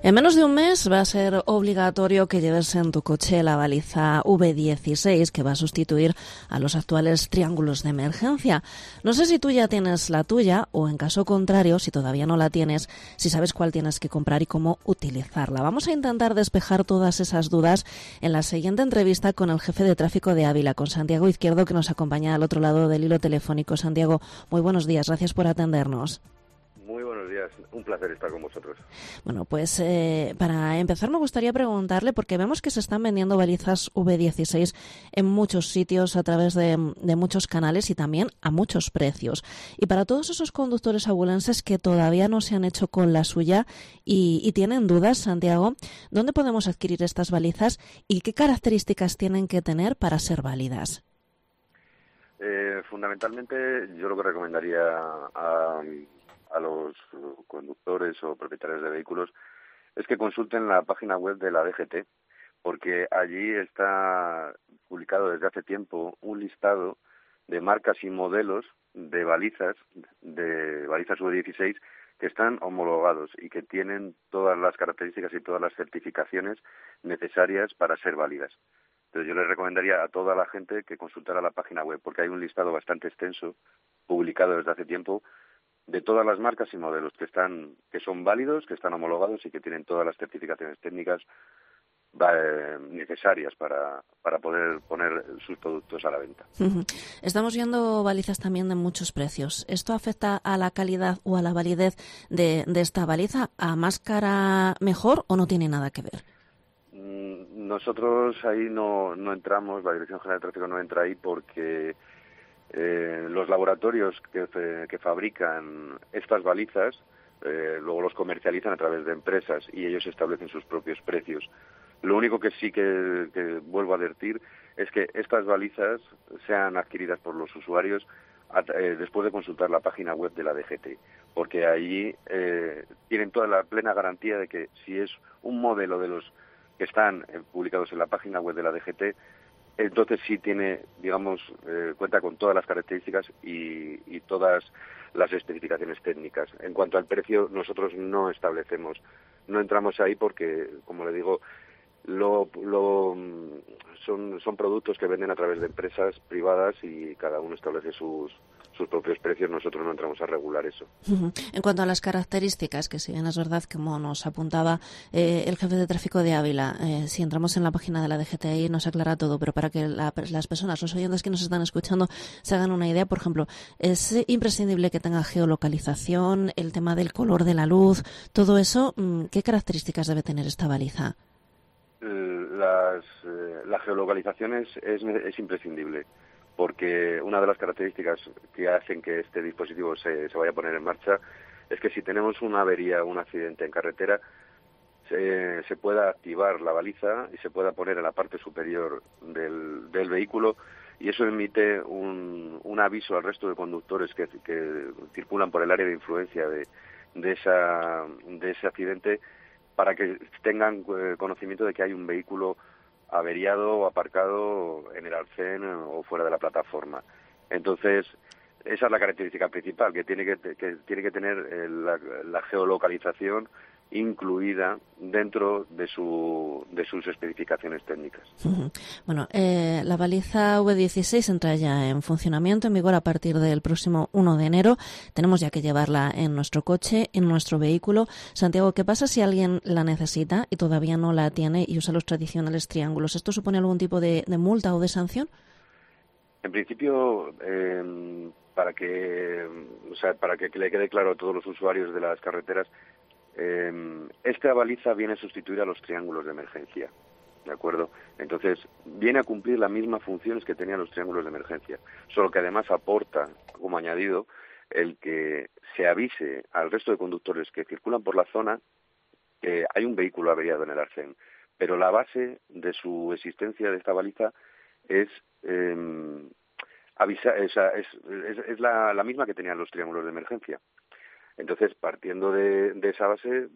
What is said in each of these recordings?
En menos de un mes va a ser obligatorio que lleves en tu coche la baliza V16, que va a sustituir a los actuales triángulos de emergencia. No sé si tú ya tienes la tuya o, en caso contrario, si todavía no la tienes, si sabes cuál tienes que comprar y cómo utilizarla. Vamos a intentar despejar todas esas dudas en la siguiente entrevista con el jefe de tráfico de Ávila, con Santiago Izquierdo, que nos acompaña al otro lado del hilo telefónico. Santiago, muy buenos días, gracias por atendernos. Muy buenos días, un placer estar con vosotros. Bueno, pues para empezar me gustaría preguntarle, porque vemos que se están vendiendo balizas V16 en muchos sitios a través de muchos canales y también a muchos precios. Y para todos esos conductores abulenses que todavía no se han hecho con la suya y tienen dudas, Santiago, ¿dónde podemos adquirir estas balizas y qué características tienen que tener para ser válidas? Fundamentalmente, yo lo que recomendaría a los conductores o propietarios de vehículos es que consulten la página web de la DGT, porque allí está publicado desde hace tiempo un listado de marcas y modelos de balizas V16 que están homologados y que tienen todas las características y todas las certificaciones necesarias para ser válidas. Entonces yo les recomendaría a toda la gente que consultara la página web, porque hay un listado bastante extenso, publicado desde hace tiempo, de todas las marcas y modelos que son válidos, que están homologados y que tienen todas las certificaciones técnicas necesarias para poder poner sus productos a la venta. Estamos viendo balizas también de muchos precios. ¿Esto afecta a la calidad o a la validez de esta baliza? ¿A más cara mejor o no tiene nada que ver? Nosotros ahí no entramos, la Dirección General de Tráfico no entra ahí porque los laboratorios que fabrican estas balizas luego los comercializan a través de empresas y ellos establecen sus propios precios. Lo único que sí que vuelvo a advertir es que estas balizas sean adquiridas por los usuarios después de consultar la página web de la DGT, porque allí tienen toda la plena garantía de que si es un modelo de los que están publicados en la página web de la DGT, entonces sí tiene, cuenta con todas las características y todas las especificaciones técnicas. En cuanto al precio, nosotros no entramos ahí porque, como le digo, son productos que venden a través de empresas privadas y cada uno establece sus propios precios. Nosotros no entramos a regular eso. En cuanto a las características, que si bien es verdad, como nos apuntaba el jefe de tráfico de Ávila, si entramos en la página de la DGTI nos aclara todo, pero para que las personas, los oyentes que nos están escuchando, se hagan una idea, por ejemplo, es imprescindible que tenga geolocalización, el tema del color de la luz, todo eso, ¿qué características debe tener esta baliza? La geolocalización es imprescindible, porque una de las características que hacen que este dispositivo se vaya a poner en marcha es que si tenemos una avería o un accidente en carretera, se pueda activar la baliza y se pueda poner en la parte superior del vehículo, y eso emite un aviso al resto de conductores que circulan por el área de influencia de ese accidente, para que tengan conocimiento de que hay un vehículo averiado o aparcado en el arcén o fuera de la plataforma. Entonces, esa es la característica principal, que tiene que tener la geolocalización incluida dentro de sus especificaciones técnicas. Bueno, la baliza V16 entra ya en funcionamiento, en vigor a partir del próximo 1 de enero. Tenemos ya que llevarla en nuestro coche, en nuestro vehículo. Santiago, ¿qué pasa si alguien la necesita y todavía no la tiene y usa los tradicionales triángulos? ¿Esto supone algún tipo de multa o de sanción? En principio, para que le quede claro a todos los usuarios de las carreteras, esta baliza viene a sustituir a los triángulos de emergencia, ¿de acuerdo? Entonces, viene a cumplir las mismas funciones que tenían los triángulos de emergencia, solo que además aporta, como añadido, el que se avise al resto de conductores que circulan por la zona que hay un vehículo averiado en el arcén. Pero la base de su existencia de esta baliza es la misma que tenían los triángulos de emergencia. Entonces, partiendo de esa base,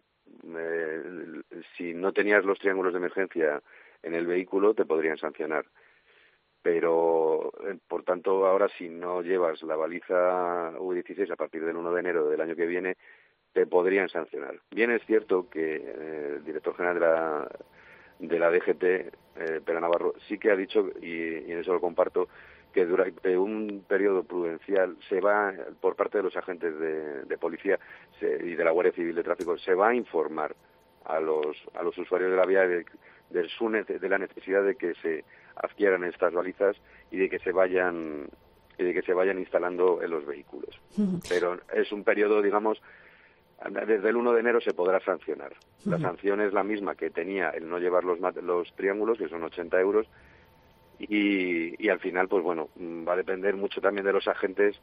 si no tenías los triángulos de emergencia en el vehículo, te podrían sancionar. Pero, por tanto, ahora si no llevas la baliza V16 a partir del 1 de enero del año que viene, te podrían sancionar. Bien es cierto que el director general de la DGT, Pere Navarro, sí que ha dicho, y en eso lo comparto, que durante un periodo prudencial se va, por parte de los agentes de policía y de la Guardia Civil de Tráfico, se va a informar a los usuarios de la vía de la necesidad de que se adquieran estas balizas y de que se vayan instalando en los vehículos. Pero es un periodo, digamos, desde el 1 de enero se podrá sancionar. La sanción es la misma que tenía el no llevar los triángulos, que son 80 euros, y al final, pues bueno, va a depender mucho también de los agentes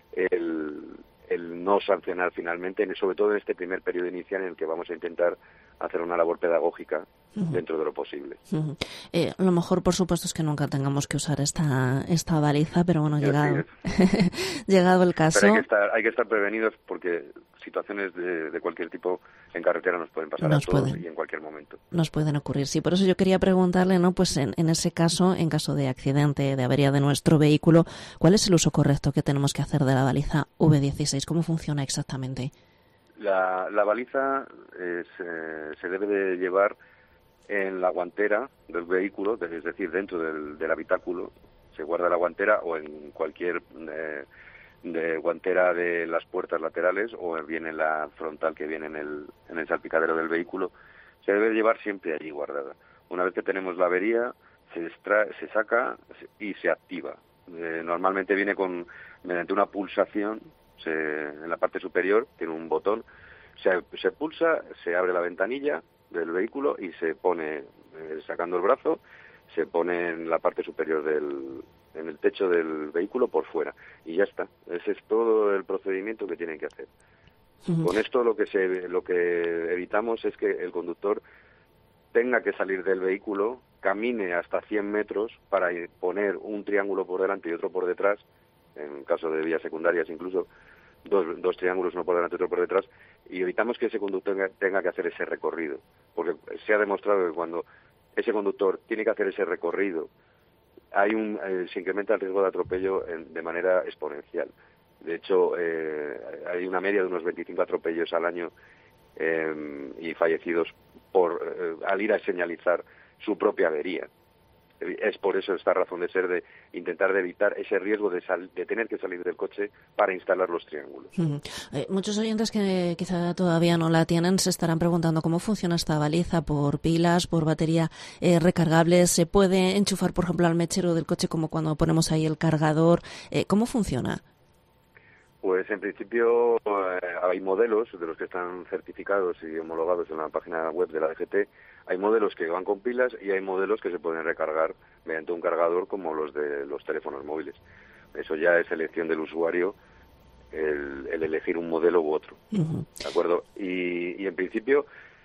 el no sancionar finalmente, sobre todo en este primer periodo inicial en el que vamos a intentar hacer una labor pedagógica dentro de lo posible. Lo mejor, por supuesto, es que nunca tengamos que usar esta baliza, pero bueno, llegado el caso... Pero hay que estar prevenidos porque situaciones de cualquier tipo en carretera nos pueden pasar a todos y en cualquier momento. Nos pueden ocurrir, sí. Por eso yo quería preguntarle, ¿no? Pues en ese caso, en caso de accidente, de avería de nuestro vehículo, ¿cuál es el uso correcto que tenemos que hacer de la baliza V16? ¿Cómo funciona exactamente? La baliza se debe de llevar en la guantera del vehículo, es decir, dentro del habitáculo. Se guarda la guantera o en cualquier de guantera de las puertas laterales o bien en la frontal que viene en el salpicadero del vehículo. Se debe llevar siempre allí guardada. Una vez que tenemos la avería, se saca y se activa. Normalmente viene mediante una pulsación. En la parte superior tiene un botón, se pulsa, se abre la ventanilla del vehículo y se pone, sacando el brazo, se pone en la parte superior en el techo del vehículo por fuera y ya está. Ese es todo el procedimiento que tienen que hacer. Con esto lo que evitamos es que el conductor tenga que salir del vehículo, camine hasta 100 metros para poner un triángulo por delante y otro por detrás, en caso de vías secundarias incluso, dos triángulos, uno por delante y otro por detrás, y evitamos que ese conductor tenga que hacer ese recorrido, porque se ha demostrado que cuando ese conductor tiene que hacer ese recorrido, se incrementa el riesgo de atropello de manera exponencial. De hecho, hay una media de unos 25 atropellos al año y fallecidos al ir a señalizar su propia avería. Es por eso esta razón de ser de intentar evitar ese riesgo de tener que salir del coche para instalar los triángulos. Muchos oyentes que quizá todavía no la tienen se estarán preguntando cómo funciona esta baliza, por pilas, por batería recargable. ¿Se puede enchufar, por ejemplo, al mechero del coche como cuando ponemos ahí el cargador? ¿Cómo funciona? Pues en principio hay modelos de los que están certificados y homologados en la página web de la DGT. Hay modelos que van con pilas y hay modelos que se pueden recargar mediante un cargador como los de los teléfonos móviles. Eso ya es elección del usuario el elegir un modelo u otro. ¿De acuerdo? Y en principio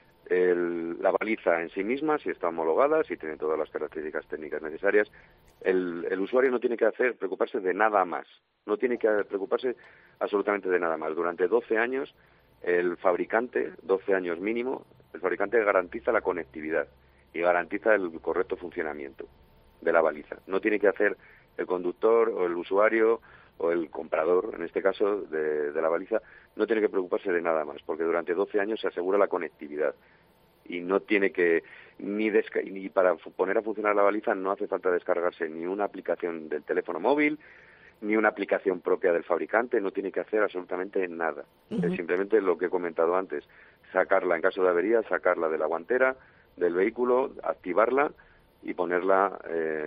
la baliza en sí misma, si está homologada, si tiene todas las características técnicas necesarias, el usuario no tiene que preocuparse de nada más. No tiene que preocuparse absolutamente de nada más. Durante 12 años, el fabricante, 12 años mínimo, el fabricante garantiza la conectividad y garantiza el correcto funcionamiento de la baliza. No tiene que hacer el conductor o el usuario o el comprador, en este caso, de la baliza, no tiene que preocuparse de nada más, porque durante 12 años se asegura la conectividad. Y no tiene que, ni para poner a funcionar la baliza no hace falta descargarse ni una aplicación del teléfono móvil, ni una aplicación propia del fabricante, no tiene que hacer absolutamente nada. Es simplemente lo que he comentado antes, sacarla en caso de avería, sacarla de la guantera del vehículo, activarla y ponerla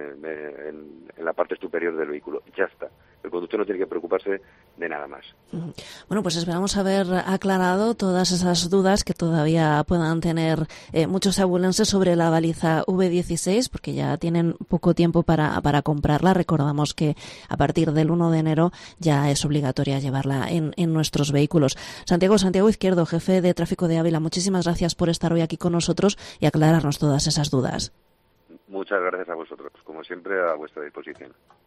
en la parte superior del vehículo. Ya está. El conductor no tiene que preocuparse de nada más. Bueno, pues esperamos haber aclarado todas esas dudas que todavía puedan tener muchos abulenses sobre la baliza V16, porque ya tienen poco tiempo para comprarla. Recordamos que a partir del 1 de enero ya es obligatoria llevarla en nuestros vehículos. Santiago Izquierdo, jefe de tráfico de Ávila, muchísimas gracias por estar hoy aquí con nosotros y aclararnos todas esas dudas. Muchas gracias a vosotros. Como siempre, a vuestra disposición.